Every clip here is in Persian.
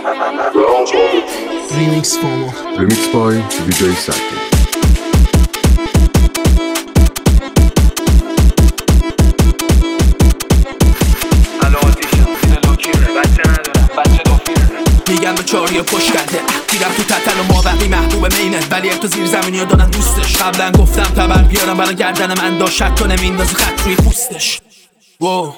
Remix Fomo. Remix by DJ Saki. میگن به چاری پشت کرده دیرم تو تتن و مابقی محبوب مینت ولی تو زیر زمینی ها دارن دوستش قبلا گفتم تبر بیارم برای گردن من داشت شک کنه میندازی خط روی پوستش واو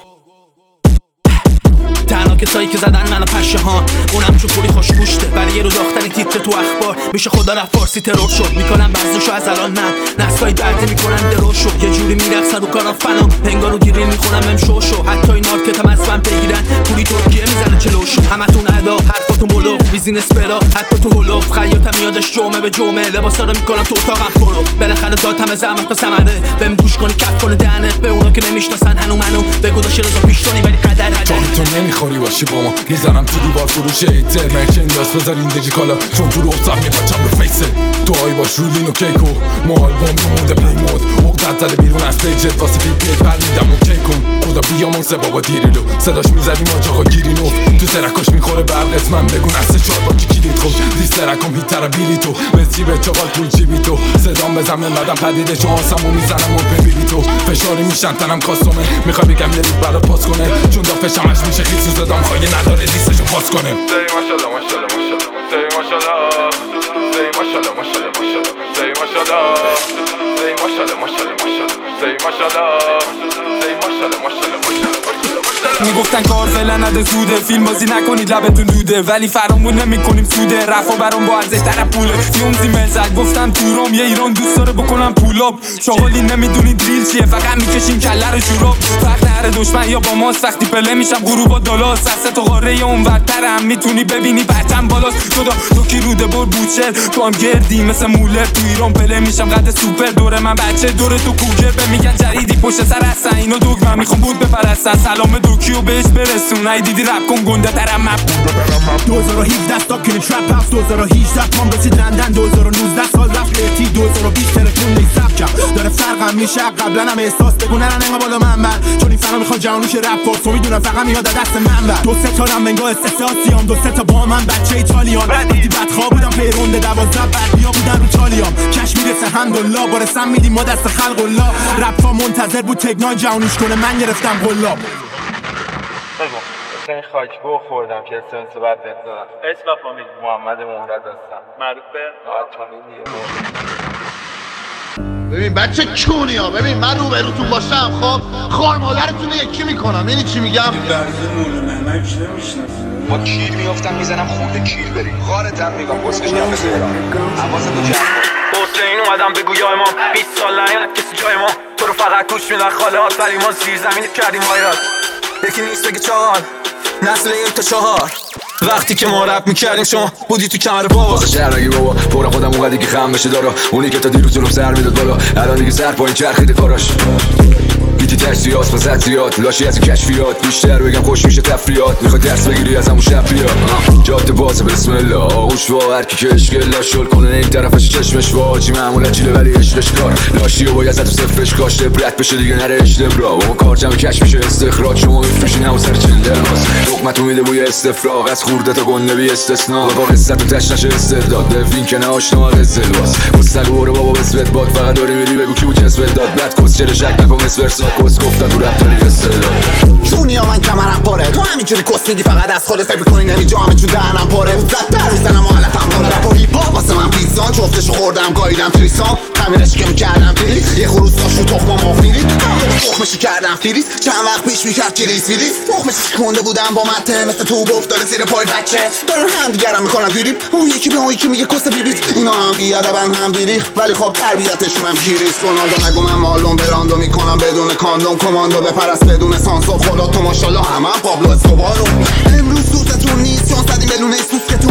تنها کسایی که زدن منو پشهان اونم چون پولی خوش گوشته ولی یه روز آختنی تیتر تو اخبار میشه خدا رفت فارسی ترور شد میکنم بزنشو از الان من نسلای دردی میکنن درور شد یه جوری میرقصن رو کارا فنا پنگا رو گیرین میخونم امشو شو حتی این مارکت هم از من بگیرن پولی ترکیه میزنه چلوشو همتون ادا حرفاتون بلو بیزینس بلا حتی تو هلو خیاطم یادش جمعه به جمعه لباسا رو میکنم تو اتاقم پرو بالاخره دادم زحمت تا ثمره بهم گوش کنی کف کنه دهنت به اونا که نمیشناسن هنو منو بگو داش رضا پیشتونی ولی قدر تو نمیخوری باشی با ما میزنم تو دیوار فروش ایتر مرچن داست بذار این دجی کالا چون تو رو افتم میپاچم به فیسه تو باش رولین و کیکو مال بام مونده پلی مود اقدر زده بیرون از پیجت واسه پیپیت برمیدم و کیکون خدا بیامون سه بابا دیریلو صداش میزدیم آجاقا گیرینو تو سرکاش میخوره برق اسمم بگو نسته چار با کی کلید خود دیست سرکم هیتر بیلی تو بسی به چاقال پول چی بی تو صدام بزم نمدم پدیده چون آسمو میزنم و ببینی تو فشاری میشن تنم کاستومه میخوای بگم یه رید برات پاس کنه چون دافشمش میشه خیلی سوزدام خواهی نداره دیستشو پاس کنه Say mashallah, mashallah, mashallah. Say mashallah. Say mashallah, mashallah, mashallah. Say mashallah. Say mashallah, mashallah, mashallah. Say mashallah. Say mashallah, mashallah, mashallah. میگفتن کار فعلا نده زوده فیلم بازی نکنید لبتون دوده ولی فرامون نمیکنیم سوده رفا برام با ارزش تر پوله فیومزی ملزک گفتم تورم یه ایران دوست داره بکنم پولاب شغالی نمیدونید دریل چیه فقط میکشیم کله رو شوراب فرق نره دشمن یا با ماست وقتی پله میشم غروبا دالاس دست تو قاره اون ورترم میتونی ببینی پرچم بالاست خدا تو کی روده بر بوچر تو هم گردی مثل مولر تو ایران پله میشم قد سوپر دور من بچه دور تو کوگر به میگن جریدی پشت سر هستن اینو دوگ من میخوام بود بپرستن سلام دوکیو بهش برسون ای دیدی رپ کن گنده ترم مپ 2017 استاک این ترپ هاوس 2018 مام رسید لندن 2019 سال رفت لیتی 2020 تلفون نیست کرد داره فرقم میشه قبلا هم احساس بگو نه نه بالا من بر چون این فنا میخواد جهانوش رپ پاس تو میدونم فقط میاد دست من بر دو سه تا رم بنگاه استساسیام دو سه تا با من بچه ایتالیان وقتی بدخواه بودم پیرونده 12 بردیا بودن رو چالیام کش میرسه حمدالله بارسم میدیم ما دست خلق الله رپ منتظر بود تکنای جهانوش کنه من گرفتم قلاب این خاک بو خوردم که سنس بعد بزنم اسم و فامیل محمد مهرد هستم معروف به ببین بچه کونی ها ببین من رو بروتون باشم خب خوار مادرتون یکی میکنم یعنی چی میگم با کیل میافتم میزنم خورده کیل بری غارتم میگم بسکش گم بزیرم حواست تو جمع حسین اومدم بگو یا امام 20 سال نیاد کسی جای ما تو رو فقط گوش میدن خاله هات ولی ما زیر زمینت کردیم وایرات یکی نیست بگه چهار نسل این تا 4 وقتی که ما رپ میکردیم شما بودی تو کمر بابا واسه شهر نگی بابا پورا خودم اونقدی که خم بشه دارا اونی که تا دیروز جلوم سر میداد بالا الان دیگه سر پایین چرخیده کاراش گیتی تجزیات و زدزیات لاشی از کشفیات بیشتر بگم خوش میشه تفریات میخوای درس بگیری از همون شب بیا جاده بازه بسم الله آغوش وا هرکی که اشکل شل کنه این طرفش چشمش واجی معمولا چیله ولی عشقش کار لاشی و باید زد و صفرش کاشته برد بشه دیگه نره اشتبرا اون کار جمع کش میشه استخراج شما میفروشین همون سر چنده حکمتون میده بوی استفراغ از خورده تا گنده بی استثنا با قصت و تشنش استعداد وین که نه آشنا قزل باز گستل بوره بابا بسوت باد فقط داری میری بگو کی بود جسوت داد بعد کس چره شک نکن اسورسا کس گفتن تو رپ داری استعداد چونی ها من کمرم پاره تو همینجوری کس میگی فقط از خودت فکر میکنی نمیجا همه چون دهنم پاره زد در میزنم و حالتم پاره رپ و هیپ ها واسه من پیزان جفتشو خوردم گاییدم تریسان تمیرش که میکردم فریز یه خروس داشت رو تخم ما فریز تخمشی کردم فریز چند وقت پیش میکرد کریس فریز تخمشی کنده بودم با مته مثل تو افتاده زیر پای بچه دارن هم دیگرم میکنن دیریب اون یکی به اون یکی میگه کس بیبیت اینا هم بیادبن هم دیریخ ولی خب تربیتشون هم کیریس رونالدو نگو من مالون براندو میکنم بدون کاندوم کماندو بپرست بدون سانسو خدا تو ماشاءالله همه پابلو اسکوبارو امروز دوستتون نیست چون زدیم بدون سوس که تو بی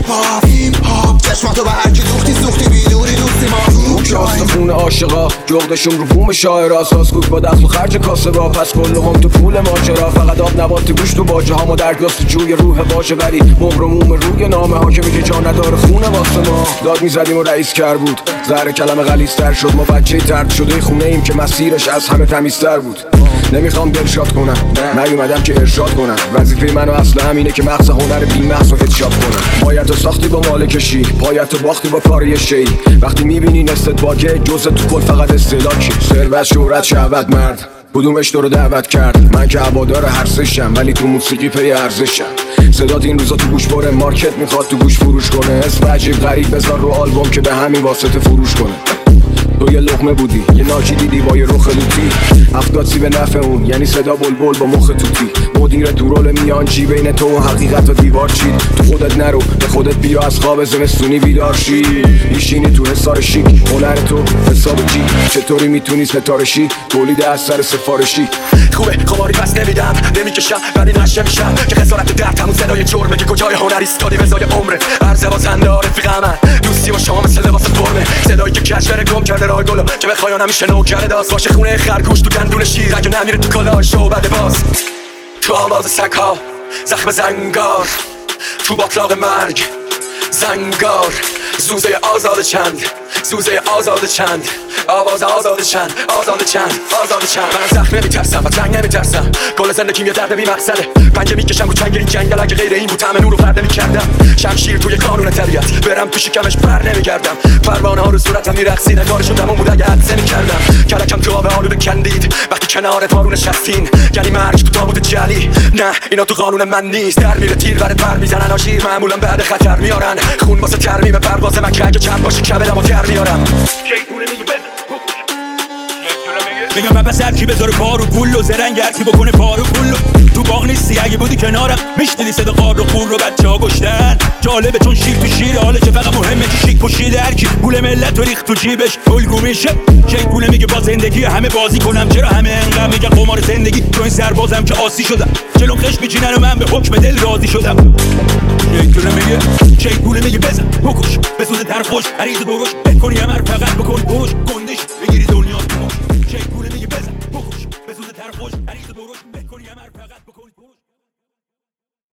هیپ هاپ چشماتو به هرکی دوختی بیدوری دوستی ما جاست خون عاشقا جغدشون رو بوم شاعرا ساسکوک با دخل و خرج کاسه با پس کل هم تو پول ماجرا فقط آب نبات تو گوشت و باجه ها ما در گلاس تو جوی روح باشه ولی مهر و موم روی نامه ها که میگه جا نداره خون واسه ما داد میزدیم و رئیس کر بود زهر کلمه غلیظتر شد ما بچه ترد شده خونه ایم که مسیرش از همه تمیزتر بود نمیخوام دلشاد کنم نیومدم که ارشاد کنم وظیفه منو اصلا همینه که مغز هنر بی‌مغز رو هدشات کنم مایت ساختی با مال کشی پایت باختی با کار شی وقتی میبینی نستت باگه جزء تو کل فقط استعلاکی ثروت شهرت شهوت مرد کدومش تو رو دعوت کرد من که هوادار هر سشم ولی تو موسیقی پی ارزشم صدات این روزا تو گوش بره مارکت میخواد تو گوش فروش کنه اسم عجیب غریب بذار رو آلبوم که به همین واسطه فروش کنه تو یه لقمه بودی یه ناچی دیدی با یه رخ لوتی 70 سی به نفع اون یعنی صدا بلبل با مخ توتی مدیر تو رول میانجی بین تو و حقیقت و دیوار چید تو خودت نرو به خودت بیا از خواب زمستونی بیدار شی میشینی تو حصار شیک هنر تو حساب جی چطوری میتونی ستارشی تولید اثر سفارشی خوبه خماری پس نمیکشم ولی نشه میشم که خسارت درد همون صدای جرمه که کجای هنر ایستادی بزای عمره عرض بازنده رفیقم دوستی با شما مثل لباس فرمه صدایی که کشور گم کرده راه گلو که بخوای همیشه نو کرده داست باشه خونه خرگوش تو گندون شیر اگه نمیره تو کلاش و بعد باز تو آواز سگ‌ها زخم زنگار تو باطلاق مرگ زنگار زوزه آزاد چند زوزه آزاد چند آواز آزاد چند آزاد چند آزاد چند من زخم نمیترسم و جنگ نمیترسم کل زندگیم یه درد بی مقصده پنجه میکشم رو چنگ این جنگل اگه غیر این بود همه نور رو فرد نمیکردم شمشیر توی قانون طبیعت برم تو شکمش بر نمیگردم پروانه ها رو صورتم میرقصید کارشون تموم بود اگه حدسه میکردم کلکم تو آب آلوده کندید وقتی کنار تارون نشستین یعنی مرگ تو تابوت جلی نه اینا تو قانون من نیست در میره تیر برات پر میزنن آشیر معمولا بعد خطر میارن خون واسه ترمیم پرواز من که اگه چند باشه کبدمو در میارم میگم من بس هرکی بذاره پارو پول و زرنگ هرکی بکنه پارو پول تو باغ نیستی اگه بودی کنارم میشنیدی صدا قار و خور رو بچه ها گشتن جالبه چون شیر تو شیر حاله که فقط مهمه که شیک پوشیده هرکی پول ملت و ریخت تو جیبش الگو میشه شیک پوله میگه با زندگی همه بازی کنم چرا همه انقدر میگه قمار زندگی تو این سربازم که آسی شدم جلوم خش میچینن و من به حکم دل راضی شدم شیک پوله میگه بزن بکش بسوزه تر خوش عریض درش بکنی همه فقط بکن گوش گندش